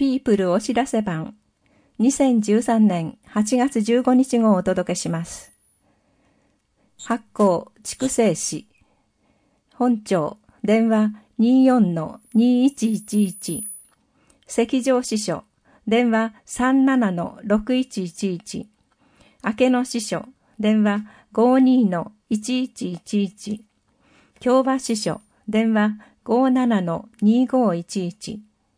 ピープルお知らせ版2013年8月15日号をお届けします。発行筑西市本庁電話 24-2111 赤城支所電話 37-6111 明野支所電話 52-1111 京和支所電話 57-2511。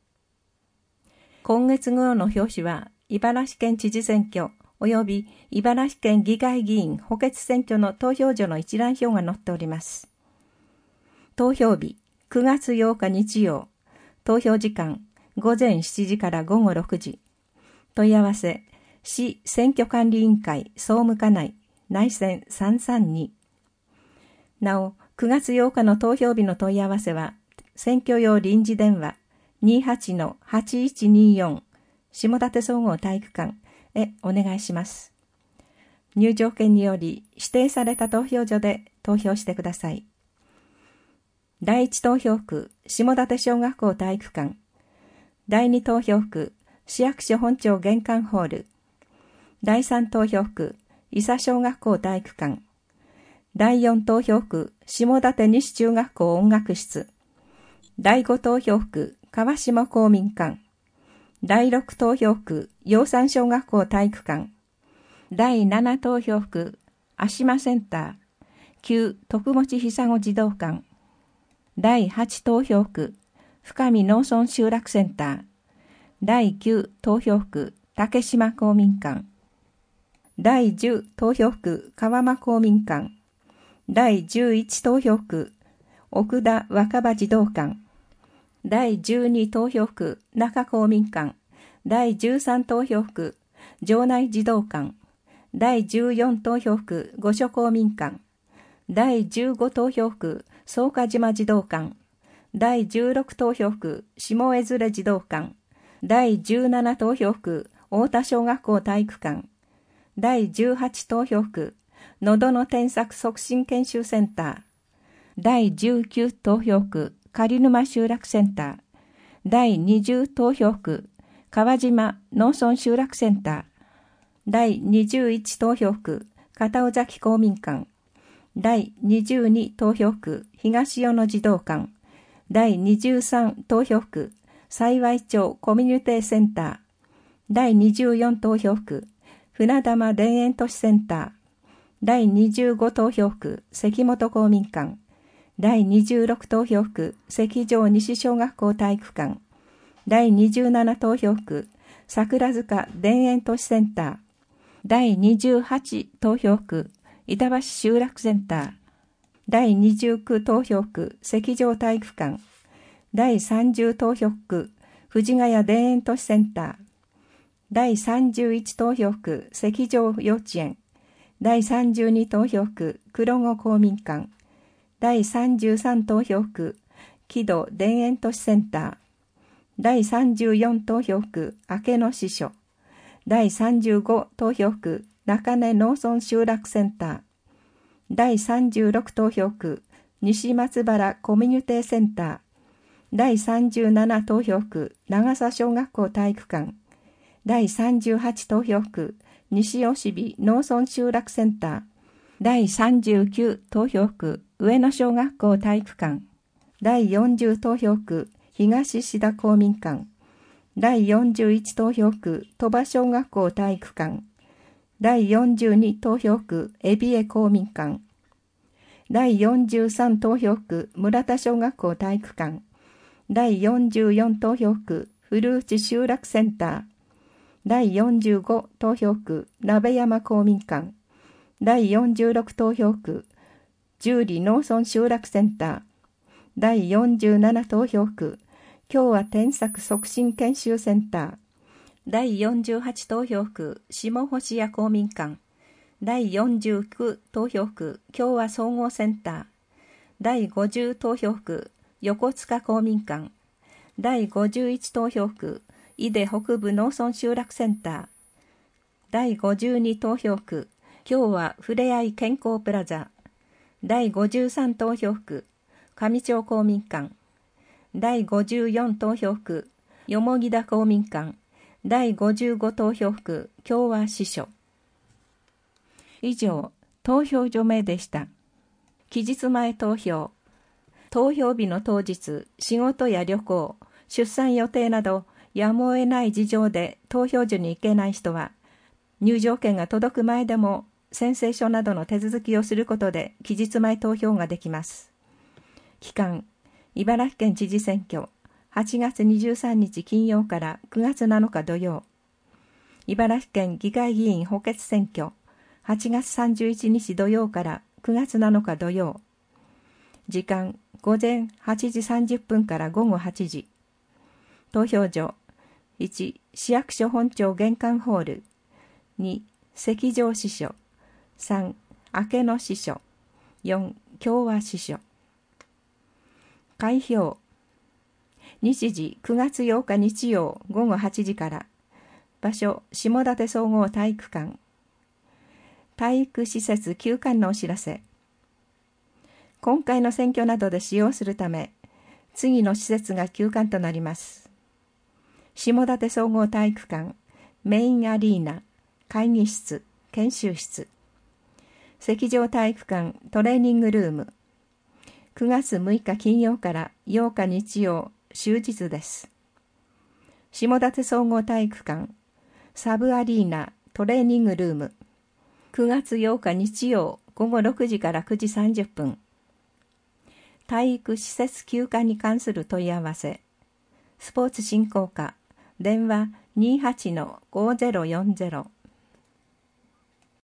今月号の表紙は茨城県知事選挙及び茨城県議会議員補欠選挙の投票所の一覧表が載っております。投票日9月8日日曜、投票時間午前7時から午後6時。問い合わせ市選挙管理委員会総務課内内線332。なお、9月8日の投票日の問い合わせは選挙用臨時電話 28-8124 下館総合体育館へお願いします。入場券により指定された投票所で投票してください。第1投票区下館小学校体育館、第2投票区市役所本庁玄関ホール、第3投票区伊佐小学校体育館、第4投票区下館西中学校音楽室、第5投票区川下公民館、第6投票区陽山小学校体育館、第7投票区芦間センター旧徳持久子児童館、第8投票区深見農村集落センター、第9投票区竹島公民館、第10投票区川間公民館、第11投票区奥田若葉児童館、第12投票区中公民館、第13投票区城内児童館、第14投票区御所公民館、第15投票区草加島児童館、第16投票区下江連児童館、第17投票区太田小学校体育館、第18投票区喉の添削促進研修センター、第19投票区狩沼集落センター、第20投票区川島農村集落センター、第21投票区片尾崎公民館、第22投票区東与野児童館、第23投票区幸町コミュニティセンター、第24投票区船玉田園都市センター、第25投票区関本公民館、第26投票区関城西小学校体育館、第27投票区桜塚田園都市センター、第28投票区板橋集落センター、第29投票区関城体育館、第30投票区藤ヶ谷田園都市センター、第31投票区関城幼稚園、第32投票区黒子公民館、第33投票区木戸田園都市センター、第34投票区明野支所、第35投票区中根農村集落センター、第36投票区西松原コミュニティセンター、第37投票区長佐小学校体育館、第38投票区西吉備農村集落センター、第39投票区上野小学校体育館、第40投票区東志田公民館、第41投票区鳥羽小学校体育館、第42投票区海老江公民館、第43投票区村田小学校体育館、第44投票区古内集落センター、第45投票区鍋山公民館、第46投票区十里農村集落センター、第47投票区共和添削促進研修センター、第48投票区下星屋公民館、第49投票区共和総合センター、第50投票区横塚公民館、第51投票区井出北部農村集落センター、第52投票区共和ふれあい健康プラザ、第53投票区上町公民館、第54投票区よもぎ田公民館第55投票区共和支所。以上、投票所名でした。期日前投票。投票日の当日、仕事や旅行、出産予定など、やむを得ない事情で投票所に行けない人は、入場券が届く前でも宣誓書などの手続きをすることで期日前投票ができます。期間、茨城県知事選挙、8月23日金曜から9月7日土曜。茨城県議会議員補欠選挙、8月31日土曜から9月7日土曜。時間、午前8時30分から午後8時。投票所、1、市役所本庁玄関ホール。2、関上支所。3、明野支所。4、共和支所。開票。日時9月8日日曜午後8時から。場所、下館総合体育館。体育施設休館のお知らせ。今回の選挙などで使用するため、次の施設が休館となります。下館総合体育館、メインアリーナ、会議室、研修室。関上体育館トレーニングルーム。9月6日金曜から8日日曜、終日です。下館総合体育館、サブアリーナトレーニングルーム。9月8日日曜午後6時から9時30分。体育施設休館に関する問い合わせ。スポーツ振興課、電話 28-5040。